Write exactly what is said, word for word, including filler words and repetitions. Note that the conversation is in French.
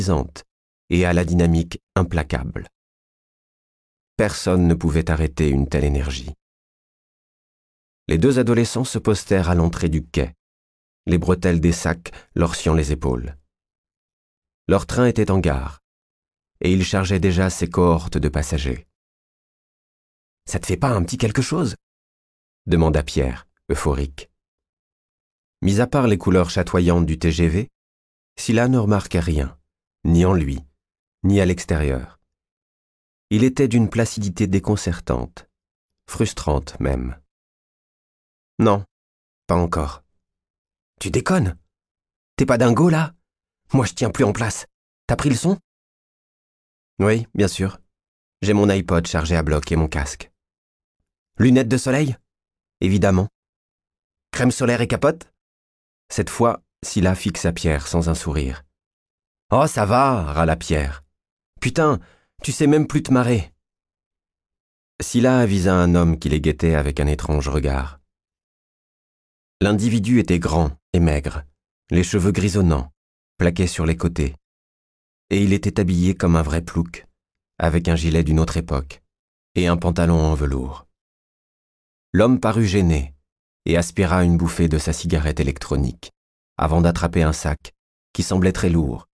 et à la dynamique implacable. Personne ne pouvait arrêter une telle énergie. Les deux adolescents se postèrent à l'entrée du quai, les bretelles des sacs leur sciant les épaules. Leur train était en gare, et il chargeait déjà ses cohortes de passagers. « Ça te fait pas un petit quelque chose ?» demanda Pierre, euphorique. Mis à part les couleurs chatoyantes du T G V, Sylla ne remarquait rien, ni en lui, ni à l'extérieur. Il était d'une placidité déconcertante, frustrante même. « Non, pas encore. »« Tu déconnes? T'es pas dingo, là? Moi, je tiens plus en place. T'as pris le son? » ?»« Oui, bien sûr. J'ai mon iPod chargé à bloc et mon casque. »« Lunettes de soleil? Évidemment. Crème solaire et capote? » Cette fois, Sylla fixa Pierre sans un sourire. « Oh, ça va, râla Pierre. Putain, tu sais même plus te marrer. » Sylla avisa un homme qui les guettait avec un étrange regard. L'individu était grand et maigre, les cheveux grisonnants, plaqués sur les côtés, et il était habillé comme un vrai plouc, avec un gilet d'une autre époque et un pantalon en velours. L'homme parut gêné et aspira une bouffée de sa cigarette électronique, avant d'attraper un sac qui semblait très lourd